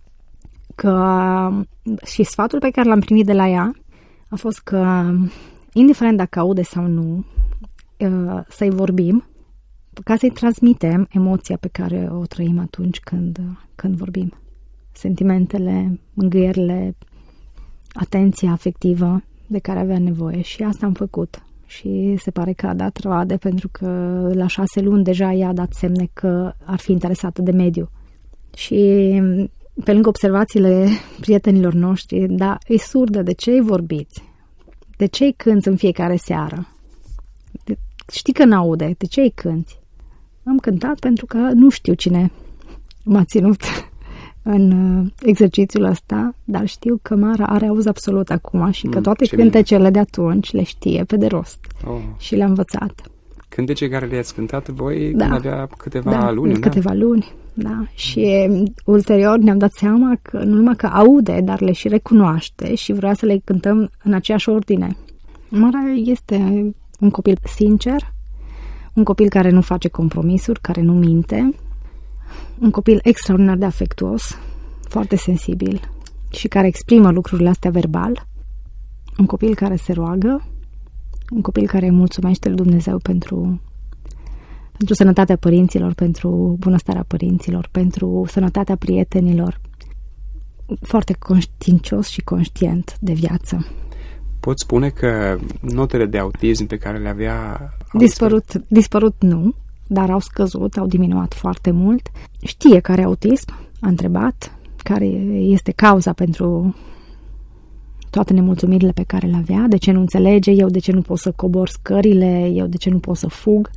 Că, și sfatul pe care l-am primit de la ea a fost că, indiferent dacă aude sau nu, să-i vorbim, ca să-i transmitem emoția pe care o trăim atunci când, când vorbim. Sentimentele, mângâierile, atenția afectivă de care avea nevoie. Și asta am făcut. Și se pare că a dat roade, pentru că la șase luni deja ea a dat semne că ar fi interesată de mediu. Și pe lângă observațiile prietenilor noștri, da, e surdă, de ce îi vorbiți? De ce îi cânți în fiecare seară? știi că n-aude, de ce îi cânti? Am cântat pentru că nu știu cine m-a ținut în exercițiul ăsta, dar știu că Mara are auz absolut acum și că toate mm, cântecele de atunci le știe pe de rost oh. și le-a învățat. Cântece care le-ați cântat voi da. când avea câteva da, luni, câteva da? luni, da. Și ulterior ne-am dat seama că nu numai că aude, dar le și recunoaște și vrea să le cântăm în aceeași ordine. Mara este un copil sincer, un copil care nu face compromisuri, care nu minte, un copil extraordinar de afectuos, foarte sensibil și care exprimă lucrurile astea verbal, un copil care se roagă, un copil care mulțumește lui Dumnezeu pentru, pentru sănătatea părinților, pentru bunăstarea părinților, pentru sănătatea prietenilor, foarte conștiincios și conștient de viață. Pot spune că notele de autism pe care le avea... Dispărut, dispărut nu, dar au scăzut, au diminuat foarte mult. Știe care e autism, a întrebat, care este cauza pentru toate nemulțumirile pe care le avea, de ce nu înțelege, eu de ce nu pot să cobor scările, eu de ce nu pot să fug.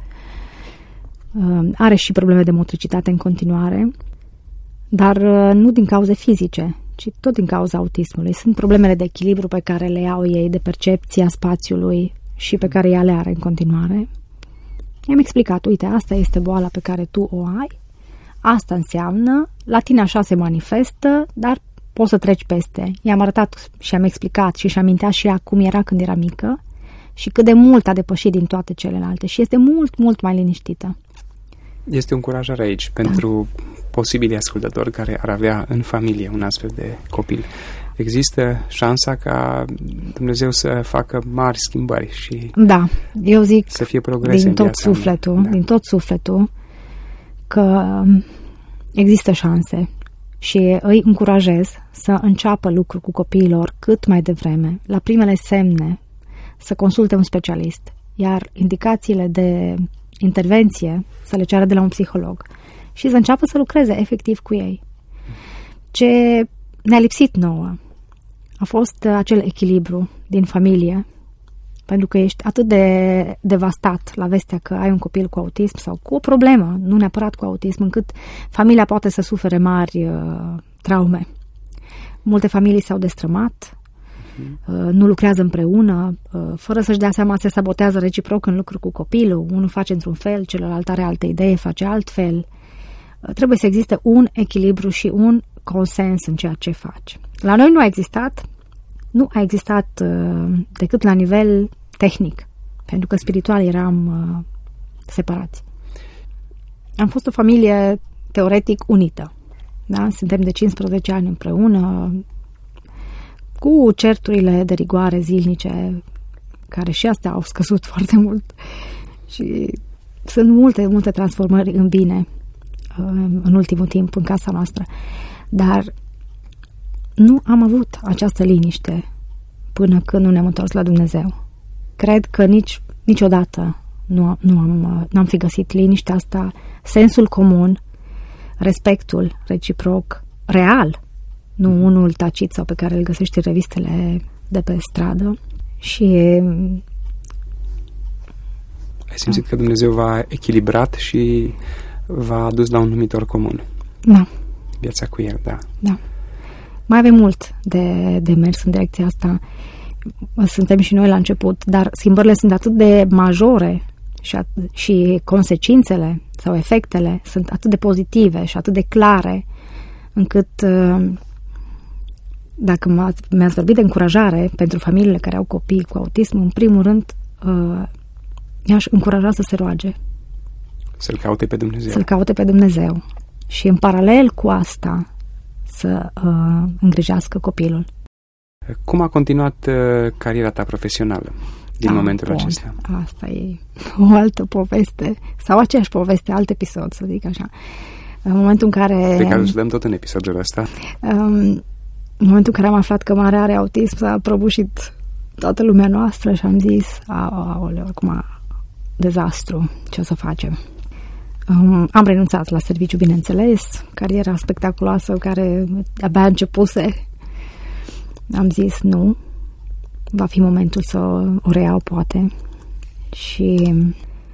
Are și probleme de motricitate în continuare, dar nu din cauze fizice, ci tot din cauza autismului. Sunt problemele de echilibru pe care le au ei, de percepția spațiului și pe care ea le are în continuare. I-am explicat, uite, asta este boala pe care tu o ai, asta înseamnă, la tine așa se manifestă, dar poți să treci peste. I-am arătat și am explicat și și amintea și ea cum era când era mică și cât de mult a depășit din toate celelalte și este mult, mult mai liniștită. Este o încurajare aici da. pentru posibilii ascultători care ar avea în familie un astfel de copil. Există șansa ca Dumnezeu să facă mari schimbări și da, eu zic să fie progrese din în tot viața sufletul, da. din tot sufletul că există șanse și îi încurajez să înceapă lucruri cu copiilor cât mai devreme, la primele semne, să consulte un specialist, iar indicațiile de intervenție să le ceară de la un psiholog și să înceapă să lucreze efectiv cu ei. Ce ne-a lipsit nouă a fost acel echilibru din familie, pentru că ești atât de devastat la vestea că ai un copil cu autism sau cu o problemă, nu neapărat cu autism, încât familia poate să sufere mari uh, traume. Multe familii s-au destrămat, uh, nu lucrează împreună, uh, fără să-și dea seama, se sabotează reciproc în lucruri cu copilul, unul face într-un fel, celălalt are altă idee, face altfel. Uh, trebuie să existe un echilibru și un consens în ceea ce faci. La noi nu a existat, nu a existat uh, decât la nivel tehnic, pentru că spiritual eram uh, separați. Am fost o familie teoretic unită. Da? Suntem de cincisprezece ani împreună, cu certurile de rigoare zilnice, care și astea au scăzut foarte mult. Și sunt multe, multe transformări în bine uh, în ultimul timp în casa noastră. Dar nu am avut această liniște până când nu ne-am întors la Dumnezeu. Cred că nici, niciodată nu, nu, am, nu am fi găsit liniștea asta, sensul comun, respectul reciproc, real, nu unul tacit sau pe care îl găsești în revistele de pe stradă. Și ai simțit că Dumnezeu v-a echilibrat și v-a adus la un numitor comun. Da. Viața cu El, da. Da. Mai avem mult de, de mers în direcția asta. Suntem și noi la început, dar schimbările sunt atât de majore și, at- și consecințele sau efectele sunt atât de pozitive și atât de clare, încât dacă mi-ați vorbit de încurajare pentru familiile care au copii cu autism, în primul rând i-aș încuraja să se roage. Să-L caute pe Dumnezeu. Să-L caute pe Dumnezeu. Și în paralel cu asta să uh, îngrijească copilul. Cum a continuat uh, cariera ta profesională din ah, momentul bun. acesta? Asta e o altă poveste, sau aceeași poveste, alt episod, să zic așa. În momentul în care... Pe care îl dăm tot în episodul ăsta. Um, în momentul în care am aflat că Mare are autism, s-a prăbușit toată lumea noastră și am zis, aoleu, acum dezastru, ce o să facem? Um, am renunțat la serviciu, bineînțeles, cariera spectaculoasă care abia începuse. Am zis nu, va fi momentul să o reiau, poate. Și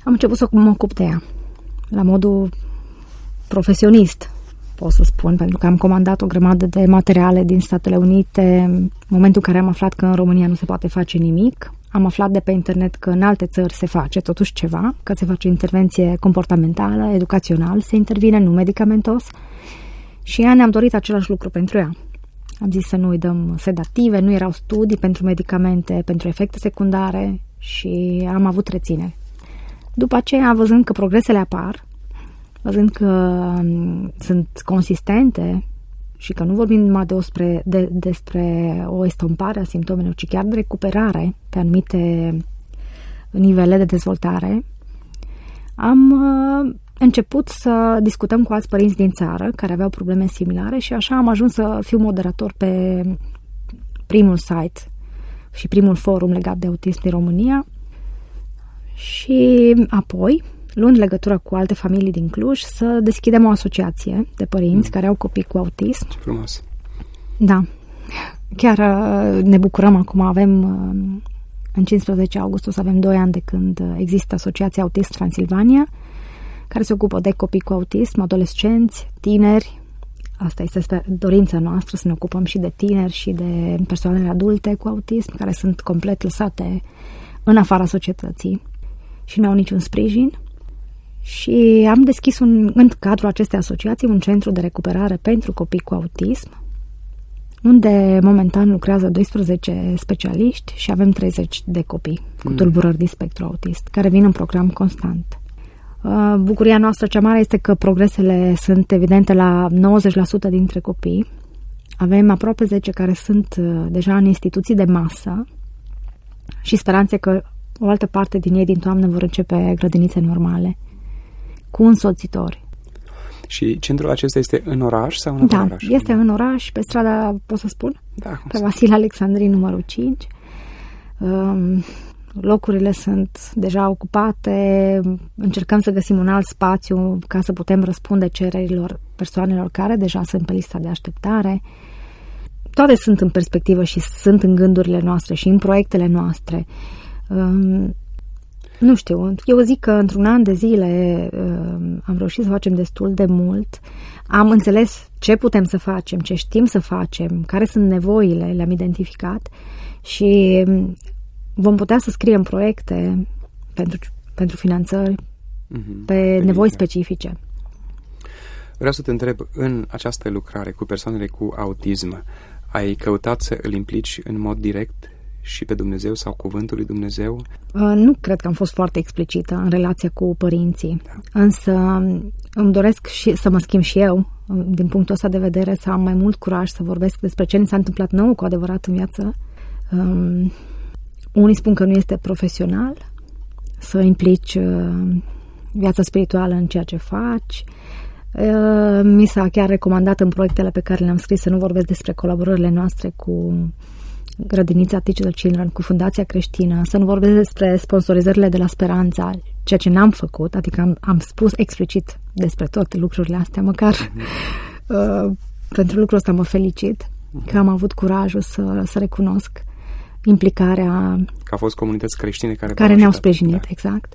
Am început să mă ocup de ea, la modul profesionist, pot să spun, pentru că am comandat o grămadă de materiale din Statele Unite. În momentul în care am aflat că în România nu se poate face nimic, am aflat de pe internet că în alte țări se face totuși ceva, că se face intervenție comportamentală, educațional, se intervine, nu medicamentos. Și ea ne-am dorit același lucru pentru ea. Am zis să nu îi dăm sedative, nu erau studii pentru medicamente, pentru efecte secundare și am avut reținere. După aceea, văzând că progresele apar, văzând că sunt consistente și că nu vorbim numai despre, de, despre o estompare a simptomelor, ci chiar de recuperare pe anumite nivele de dezvoltare, am uh, început să discutăm cu alți părinți din țară care aveau probleme similare și așa am ajuns să fiu moderator pe primul site și primul forum legat de autism din România și apoi, luând legătura cu alte familii din Cluj, să deschidem o asociație de părinți mm. care au copii cu autism. Ce frumos! Da. Chiar ne bucurăm acum, avem în cincisprezece august o să avem doi ani de când există Asociația Autism Transilvania, care se ocupă de copii cu autism, adolescenți, tineri. Asta este dorința noastră, să ne ocupăm și de tineri și de persoanele adulte cu autism, care sunt complet lăsate în afara societății și nu au niciun sprijin. Și am deschis un, în cadrul acestei asociații un centru de recuperare pentru copii cu autism, unde momentan lucrează doisprezece specialiști și avem treizeci de copii cu mm. tulburări din spectru autist, care vin în program constant. Bucuria noastră cea mare este că progresele sunt evidente la nouăzeci la sută dintre copii. Avem aproape zece care sunt deja în instituții de masă și speranțe că o altă parte din ei din toamnă vor începe grădinițe normale cu însoțitori. Și centrul acesta este în oraș sau în da, oraș? Da, este în oraș, pe strada, pot să spun? Da, pe Vasile Alexandrin numărul cinci. Um, locurile sunt deja ocupate, încercăm să găsim un alt spațiu ca să putem răspunde cererilor persoanelor care deja sunt pe lista de așteptare. Toate sunt în perspectivă și sunt în gândurile noastre și în proiectele noastre. Um, nu știu, eu zic că într-un an de zile um, am reușit să facem destul de mult. Am înțeles ce putem să facem, ce știm să facem, care sunt nevoile, le-am identificat și vom putea să scriem proiecte pentru, pentru finanțări mm-hmm. pe Pe nevoi specifice. Vreau să te întreb, în această lucrare cu persoanele cu autism, ai căutat să îl implici în mod direct și pe Dumnezeu sau cuvântul lui Dumnezeu? Uh, nu cred că am fost foarte explicită în relația cu părinții, da. Însă îmi doresc și să mă schimb și eu, din punctul ăsta de vedere, să am mai mult curaj să vorbesc despre ce ne s-a întâmplat nouă cu adevărat în viață. Um, unii spun că nu este profesional să implici uh, viața spirituală în ceea ce faci. Uh, mi s-a chiar recomandat în proiectele pe care le-am scris să nu vorbesc despre colaborările noastre cu Grădinița Teach the Children, cu Fundația Creștină, să nu vorbesc despre sponsorizările de la Speranța, ceea ce n-am făcut, adică am, am spus explicit despre toate lucrurile astea, măcar mm-hmm. uh, pentru lucrul ăsta mă felicit mm-hmm. că am avut curajul să, să recunosc implicarea că au fost comunități creștine care, care ne-au sprijinit, da. Exact.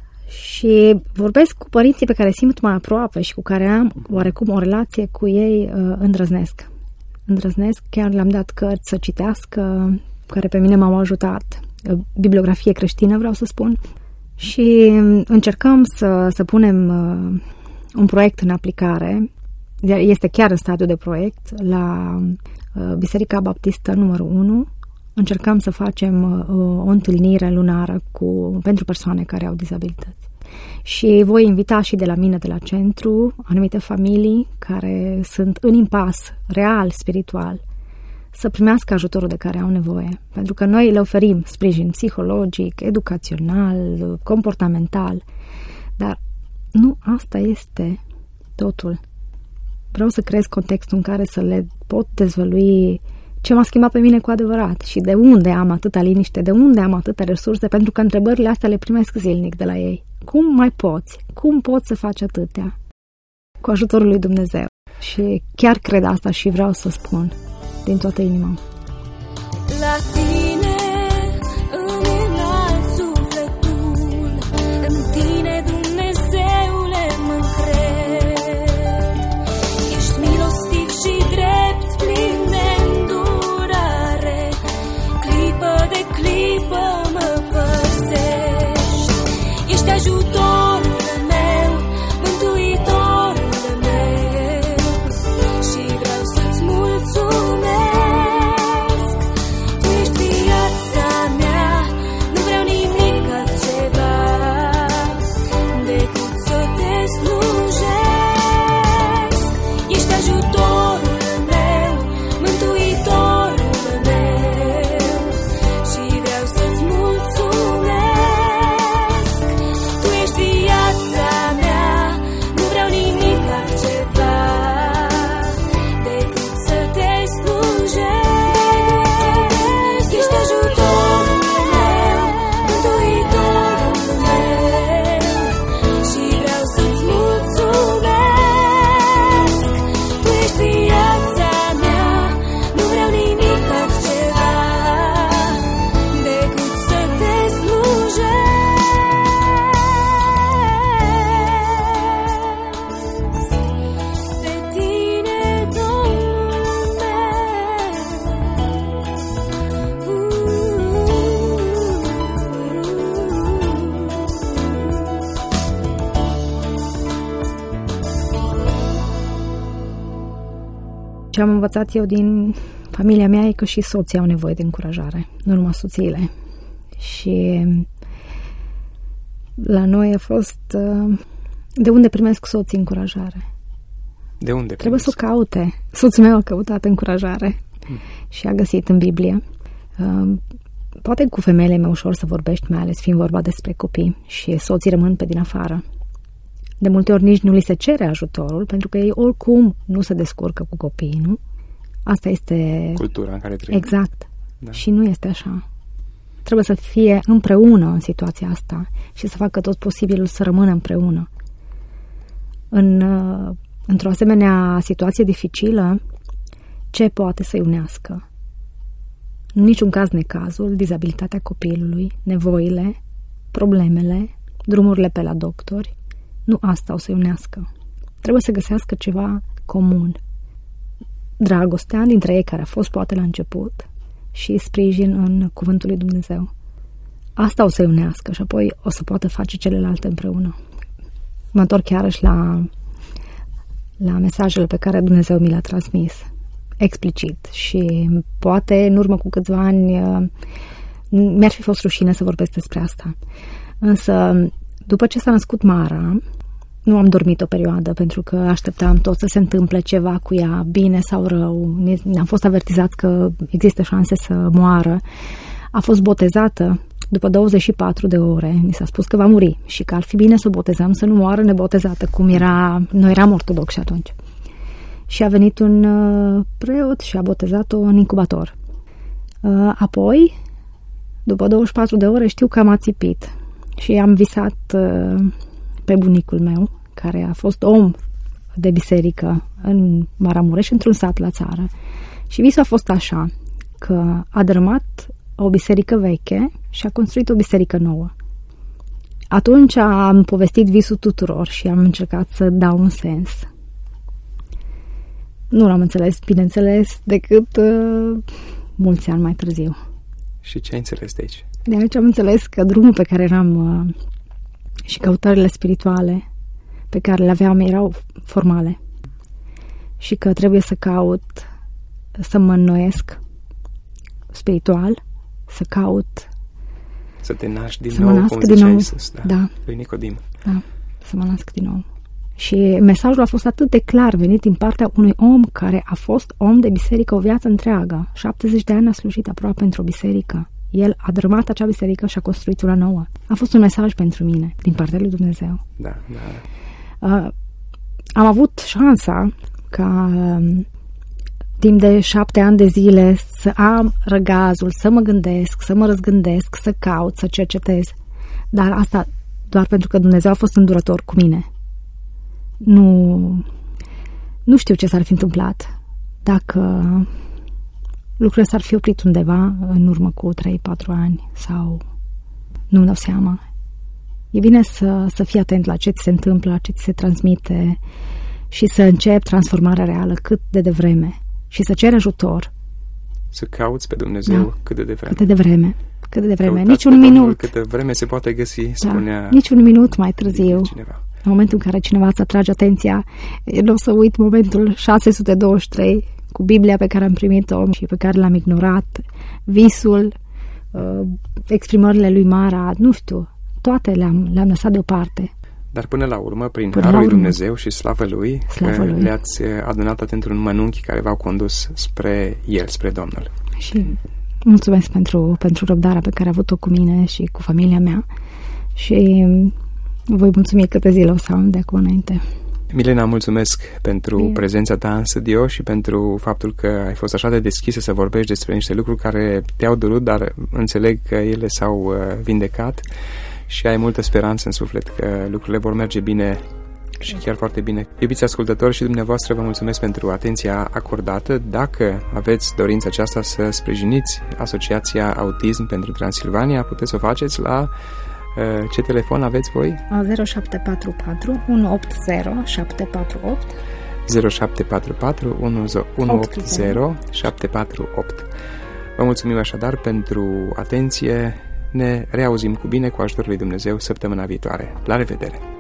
Și vorbesc cu părinții pe care simt mai aproape și cu care am oarecum o relație cu ei, uh, îndrăznesc. Îndrăznesc, chiar le-am dat cărți să citească, care pe mine m-au ajutat, uh, bibliografie creștină, vreau să spun, și încercăm să, să punem uh, un proiect în aplicare, este chiar în stadiu de proiect, la uh, Biserica Baptistă numărul unu. Încercăm să facem uh, o întâlnire lunară cu, pentru persoane care au dizabilități. Și voi invita și de la mine, de la centru, anumite familii care sunt în impas real, spiritual, să primească ajutorul de care au nevoie. Pentru că noi le oferim sprijin psihologic, educațional, comportamental, dar nu asta este totul. Vreau să creez contextul în care să le pot dezvălui ce m-a schimbat pe mine cu adevărat și de unde am atâta liniște, de unde am atâta resurse, pentru că întrebările astea le primesc zilnic de la ei. Cum mai poți? Cum poți să faci atâtea? Cu ajutorul lui Dumnezeu. Și chiar cred asta și vreau să spun din toată inima. La tine îmi înalt sufletul, în tine Ce am învățat eu din familia mea e că și soții au nevoie de încurajare, nu numai soțiile. Și la noi a fost... De unde primesc soții încurajare? De unde Trebuie primesc? să o caute. Soțul meu a căutat încurajare hmm. și a găsit în Biblie. Poate cu femeile e mai ușor să vorbești, mai ales fiind vorba despre copii, și soții rămân pe din afară. De multe ori nici nu li se cere ajutorul, pentru că ei oricum nu se descurcă cu copiii, nu? Asta este... cultura în care trăim. Exact. Da. Și nu este așa. Trebuie să fie împreună în situația asta și să facă tot posibilul să rămână împreună. În, într-o asemenea situație dificilă, ce poate să-i unească? În niciun caz necazul, dizabilitatea copilului, nevoile, problemele, drumurile pe la doctori, nu asta o să-i unească. Trebuie să găsească ceva comun. Dragostea dintre ei care a fost poate la început și sprijin în cuvântul lui Dumnezeu. Asta o să-i unească și apoi o să poată face celelalte împreună. Mă întorc chiarăși la, la mesajele pe care Dumnezeu mi le-a transmis explicit și poate în urmă cu câțiva ani mi-ar fi fost rușine să vorbesc despre asta. Însă după ce s-a născut Mara, nu am dormit o perioadă pentru că așteptam tot să se întâmple ceva cu ea, bine sau rău. Am fost avertizați că există șanse să moară. A fost botezată după douăzeci și patru de ore. Mi s-a spus că va muri și că ar fi bine să o botezăm, să nu moară nebotezată, cum era, noi eram ortodoxi atunci. Și a venit un uh, preot și a botezat-o în incubator. Uh, apoi, după douăzeci și patru de ore, știu că am ațipit și am visat uh, pe bunicul meu, care a fost om de biserică în Maramureș, într-un sat la țară. Și visul a fost așa, că a dărâmat o biserică veche și a construit o biserică nouă. Atunci am povestit visul tuturor și am încercat să dau un sens. Nu l-am înțeles, bineînțeles, decât uh, mulți ani mai târziu. Și ce ai înțeles de aici? De aici am înțeles că drumul pe care eram uh, și căutările spirituale pe care le aveam erau formale. Și că trebuie să caut să mă înnoiesc spiritual, să caut să te naști din să nou, mă nasc cum din zicea nou. Iisus, da, Da. lui Nicodim. Da, să mă nasc din nou. Și mesajul a fost atât de clar venit din partea unui om care a fost om de biserică o viață întreagă. șaptezeci de ani a slujit aproape într-o biserică. El a dărâmat acea biserică și a construit una nouă. A fost un mesaj pentru mine, din partea lui Dumnezeu. Da, da. Uh, am avut șansa ca uh, timp de șapte ani de zile să am răgazul, să mă gândesc, să mă răzgândesc, să caut, să cercetez. Dar asta doar pentru că Dumnezeu a fost îndurător cu mine. Nu, nu știu ce s-ar fi întâmplat dacă lucrurile s-ar fi oprit undeva în urmă cu trei patru ani sau nu-mi dau seama. E bine să, să fii atent la ce ți se întâmplă, la ce ți se transmite și să începi transformarea reală cât de devreme și să ceri ajutor. Să cauți pe Dumnezeu da. cât de devreme. Cât de devreme. Cât de devreme. Căutați Niciun minut. Cât de vreme se poate găsi, da. spunea Niciun minut mai târziu. cineva. În momentul în care cineva îți atrage atenția, nu o să uit momentul șase sute douăzeci și trei cu Biblia pe care am primit-o și pe care l-am ignorat, visul, uh, exprimările lui Mara, nu știu, toate le-am, le-am lăsat deoparte. Dar până la urmă, prin până harul lui urmă, Dumnezeu și slavă Lui, slavă că lui. le-ați adunat atât într-un mănunchi care v-au condus spre El, spre Domnul. Și mulțumesc pentru, pentru răbdarea pe care a avut-o cu mine și cu familia mea și voi mulțumi câte zile o să am de acum înainte. Milena, mulțumesc pentru Bine. prezența ta în studio și pentru faptul că ai fost așa de deschisă să vorbești despre niște lucruri care te-au durut, dar înțeleg că ele s-au vindecat și ai multă speranță în suflet că lucrurile vor merge bine și chiar foarte bine. Iubiți ascultători, și dumneavoastră vă mulțumesc pentru atenția acordată. Dacă aveți dorința aceasta să sprijiniți Asociația Autism pentru Transilvania, puteți să o faceți la ce telefon aveți voi? zero șapte patru patru unu opt zero șapte patru opt zero șapte patru patru unu opt zero șapte patru opt. Vă mulțumim așadar pentru atenție. Ne reauzim cu bine cu ajutorul lui Dumnezeu săptămâna viitoare. La revedere!